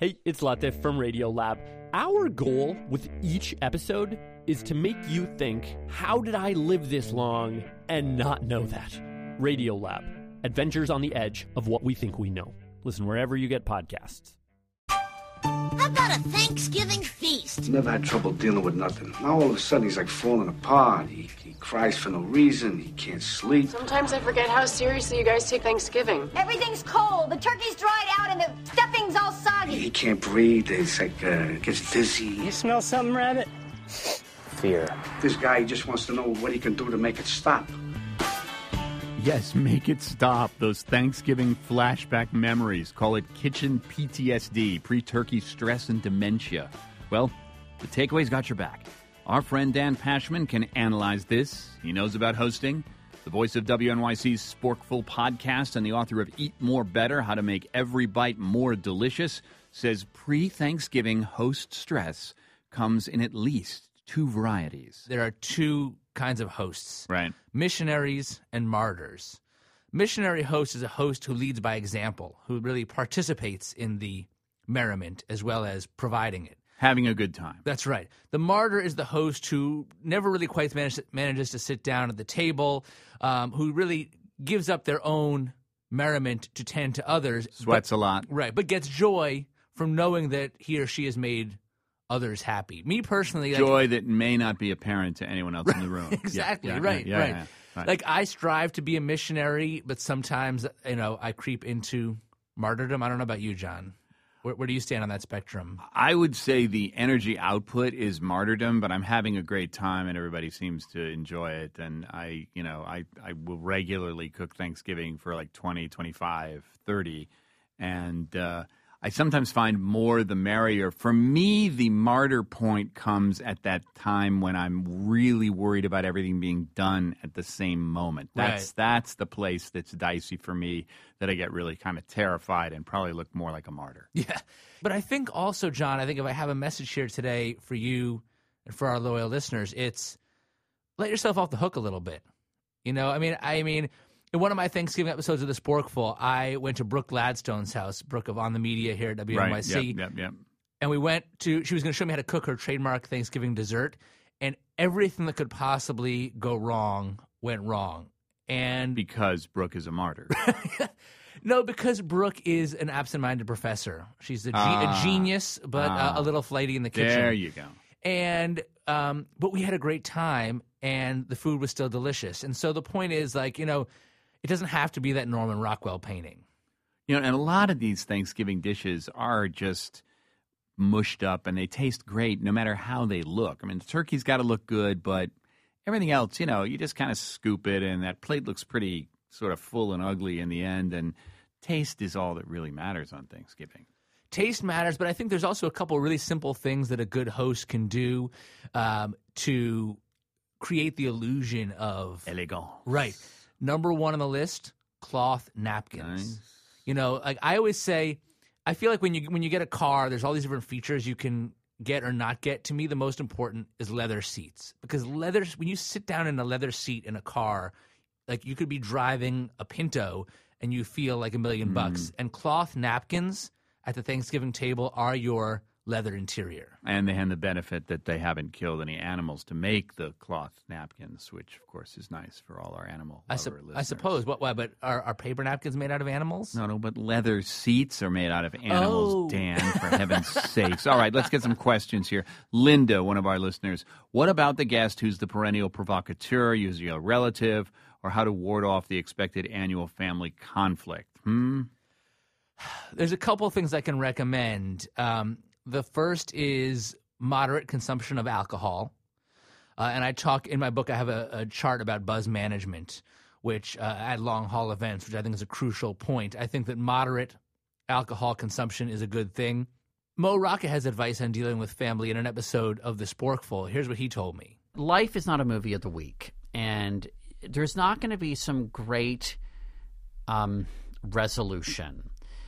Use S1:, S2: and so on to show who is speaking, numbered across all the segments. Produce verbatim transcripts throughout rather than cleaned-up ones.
S1: Hey, it's Latif from Radiolab. Our goal with each episode is to make you think, how did I live this long and not know that? Radiolab, adventures on the edge of what we think we know. Listen wherever you get podcasts.
S2: How about a Thanksgiving feast?
S3: Never had trouble dealing with nothing. Now all of a sudden he's like falling apart. He, he cries for no reason. He can't sleep.
S4: Sometimes I forget how seriously you guys take Thanksgiving.
S5: Everything's cold. The turkey's dried out and the stuffing's all soggy.
S3: He can't breathe. It's like, uh, gets dizzy.
S6: You smell something, Rabbit?
S7: Fear.
S3: This guy just wants to know what he can do to make it stop.
S8: Yes, make it stop. Those Thanksgiving flashback memories. Call it kitchen P T S D, pre-turkey stress and dementia. Well, the takeaway's got your back. Our friend Dan Pashman can analyze this. He knows about hosting. The voice of W N Y C's Sporkful podcast and the author of Eat More Better, How to Make Every Bite More Delicious, says pre-Thanksgiving host stress comes in at least two varieties.
S9: There are two kinds of hosts.
S8: Right.
S9: Missionaries and martyrs. Missionary host is a host who leads by example, who really participates in the merriment as well as providing it.
S8: Having a good time.
S9: That's right. The martyr is the host who never really quite manage, manages to sit down at the table, um, who really gives up their own merriment to tend to others.
S8: Sweats
S9: but,
S8: a lot.
S9: Right, but gets joy from knowing that he or she has made others happy. Me personally,
S8: joy
S9: like,
S8: that may not be apparent to anyone else in the room.
S9: Exactly.
S8: Yeah, yeah,
S9: right.
S8: yeah,
S9: right.
S8: yeah, yeah, right.
S9: Like I strive to be a missionary, but sometimes you know I creep into martyrdom. I don't know about you, John. Where, where do you stand on that spectrum?
S8: I would say the energy output is martyrdom, but I'm having a great time and everybody seems to enjoy it. And I, you know, I, I will regularly cook Thanksgiving for like twenty, twenty-five, thirty, and uh, I sometimes find more the merrier. For me, the martyr point comes at that time when I'm really worried about everything being done at the same moment. That's
S9: Right.
S8: that's the place that's dicey for me, that I get really kind of terrified and probably look more like a martyr.
S9: Yeah. But I think also, John, I think if I have a message here today for you and for our loyal listeners, it's let yourself off the hook a little bit. You know, I mean, I mean, in one of my Thanksgiving episodes of The Sporkful, I went to Brooke Gladstone's house, Brooke of On the Media here at W N Y C.
S8: Right, yep, yep, yep.
S9: And we went to, she was going to show me how to cook her trademark Thanksgiving dessert, and everything that could possibly go wrong went wrong. And
S8: Because Brooke is a martyr.
S9: No, because Brooke is an absent-minded professor. She's a, ge-
S8: Ah,
S9: a genius, but
S8: ah.
S9: uh, a little flighty in the kitchen.
S8: There you go.
S9: And um, but we had a great time, and the food was still delicious. And so the point is, like, you know, it doesn't have to be that Norman Rockwell painting.
S8: You know, and a lot of these Thanksgiving dishes are just mushed up, and they taste great no matter how they look. I mean, the turkey's got to look good, but everything else, you know, you just kind of scoop it, and that plate looks pretty sort of full and ugly in the end, and taste is all that really matters on Thanksgiving.
S9: Taste matters, but I think there's also a couple of really simple things that a good host can do um, to create the illusion of
S8: elegance.
S9: Right. Number one on the list, cloth napkins.
S8: Nice.
S9: You know, like I always say, I feel like when you when you get a car, there's all these different features you can get or not get. To me, the most important is leather seats, because leather, when you sit down in a leather seat in a car, like you could be driving a Pinto and you feel like a million
S8: Mm.
S9: bucks. And cloth napkins at the Thanksgiving table are your leather interior.
S8: And they have the benefit that they haven't killed any animals to make the cloth napkins, which, of course, is nice for all our animal
S9: I,
S8: lover
S9: sup-
S8: listeners.
S9: I suppose. What? Why? But are, are paper napkins made out of animals?
S8: No, no, but leather seats are made out of animals,
S9: Oh.
S8: Dan, for heaven's sakes. All right, let's get some questions here. Linda, one of our listeners, what about the guest who's the perennial provocateur, usually a relative, or how to ward off the expected annual family conflict? Hmm?
S9: There's a couple of things I can recommend. Um, the first is moderate consumption of alcohol. Uh, and I talk in my book, I have a, a chart about buzz management, which uh, at long haul events, which I think is a crucial point. I think that moderate alcohol consumption is a good thing. Mo Rocca has advice on dealing with family in an episode of The Sporkful. Here's what he told me.
S6: Life is not a movie of the week, and there's not going to be some great um, resolution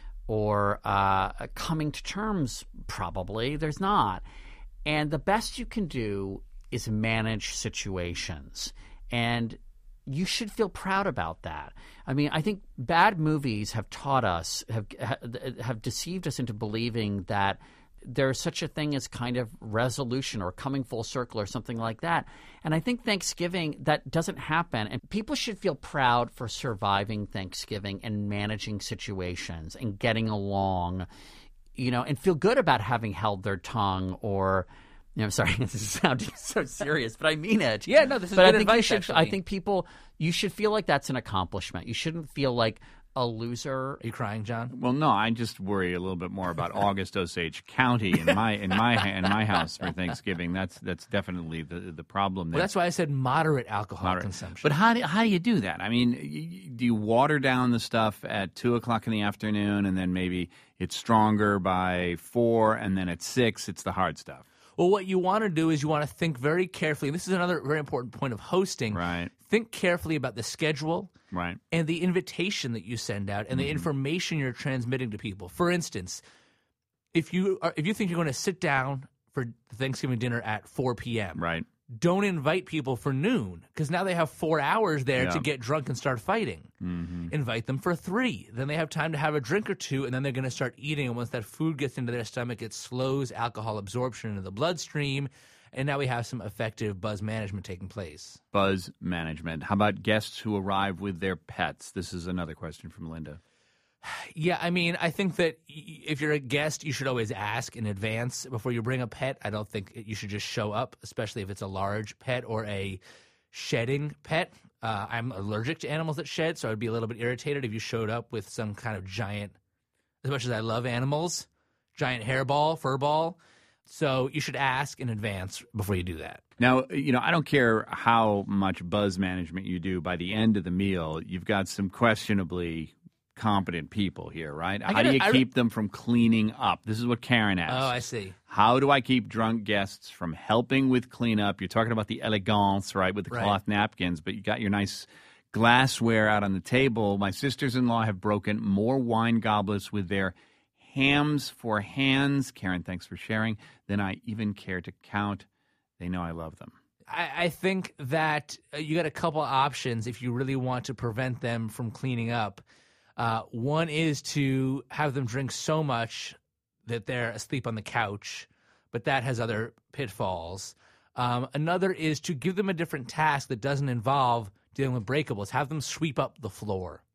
S6: or uh, coming to terms, probably. There's not. And the best you can do is manage situations. And you should feel proud about that. I mean, I think bad movies have taught us, have have deceived us into believing that there's such a thing as kind of resolution or coming full circle or something like that. And I think Thanksgiving, that doesn't happen. And people should feel proud for surviving Thanksgiving and managing situations and getting along, you know, and feel good about having held their tongue or – you know, I'm sorry, this is sounding so serious, but I mean it.
S9: Yeah, no, this is
S6: but
S9: good
S6: I think
S9: advice,
S6: you should,
S9: actually.
S6: I think people, you should feel like that's an accomplishment. You shouldn't feel like a loser.
S9: Are you crying, John?
S8: Well, no, I just worry a little bit more about August Osage County in my in my in my house for Thanksgiving. That's that's definitely the the problem there.
S9: Well, that's why I said moderate alcohol
S8: Moderate.
S9: consumption.
S8: But how do how do you do that? I mean, y- do you water down the stuff at two o'clock in the afternoon, and then maybe it's stronger by four, and then at six it's the hard stuff?
S9: Well, what you want to do is you want to think very carefully. This is another very important point of hosting.
S8: Right.
S9: Think carefully about the schedule
S8: Right.
S9: and the invitation that you send out and
S8: Mm-hmm.
S9: the information you're transmitting to people. For instance, if you are, if you think you're going to sit down for Thanksgiving dinner at four p.m.,
S8: Right.
S9: don't invite people for noon because now they have four hours there
S8: Yeah.
S9: to get drunk and start fighting.
S8: Mm-hmm.
S9: Invite them for three. Then they have time to have a drink or two, and then they're going to start eating. And once that food gets into their stomach, it slows alcohol absorption into the bloodstream. And now we have some effective buzz management taking place.
S8: Buzz management. How about guests who arrive with their pets? This is another question from Linda.
S9: Yeah, I mean, I think that y- if you're a guest, you should always ask in advance before you bring a pet. I don't think you should just show up, especially if it's a large pet or a shedding pet. Uh, I'm allergic to animals that shed, so I'd be a little bit irritated if you showed up with some kind of giant, as much as I love animals, giant hairball, fur ball. So you should ask in advance before you do that.
S8: Now, you know, I don't care how much buzz management you do. By the end of the meal, you've got some questionably competent people here, right? How
S9: gotta-
S8: do you
S9: I-
S8: keep them from cleaning up? This is what Karen asked.
S9: Oh, I see.
S8: How do I keep drunk guests from helping with cleanup? You're talking about the elegance, right, with the
S9: Right.
S8: cloth napkins, but you got your nice glassware out on the table. My sisters-in-law have broken more wine goblets with their hams for hands, Karen, thanks for sharing, than I even care to count. They know I love them.
S9: I, I think that uh, you got a couple options if you really want to prevent them from cleaning up. Uh, one is to have them drink so much that they're asleep on the couch, but that has other pitfalls. Um, another is to give them a different task that doesn't involve dealing with breakables. Have them sweep up the floor.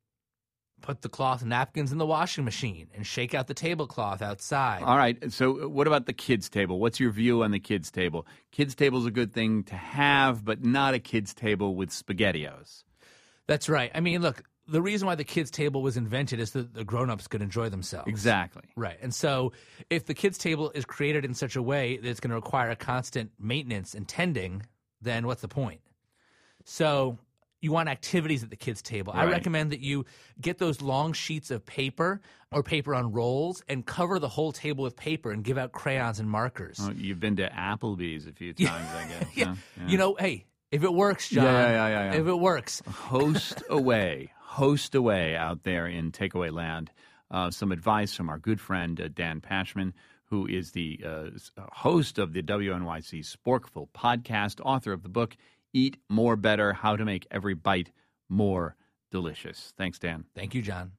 S9: Put the cloth napkins in the washing machine and shake out the tablecloth outside.
S8: All right. So what about the kids' table? What's your view on the kids' table? Kids' table is a good thing to have, but not a kids' table with SpaghettiOs.
S9: That's right. I mean, look, the reason why the kids' table was invented is that the grown-ups could enjoy themselves.
S8: Exactly.
S9: Right. And so if the kids' table is created in such a way that it's going to require constant maintenance and tending, then what's the point? So you want activities at the kids' table. I
S8: Right.
S9: recommend that you get those long sheets of paper or paper on rolls and cover the whole table with paper and give out crayons and markers.
S8: Oh, you've been to Applebee's a few times, I guess.
S9: yeah.
S8: huh? Yeah.
S9: You know, hey, if it works, John.
S8: Yeah, yeah, yeah, yeah, yeah.
S9: If it works.
S8: Host away. Host away out there in takeaway land. Uh, some advice from our good friend uh, Dan Pashman, who is the uh, host of the W N Y C Sporkful podcast, author of the book Eat More Better, How to Make Every Bite More Delicious. Thanks, Dan.
S9: Thank you, John.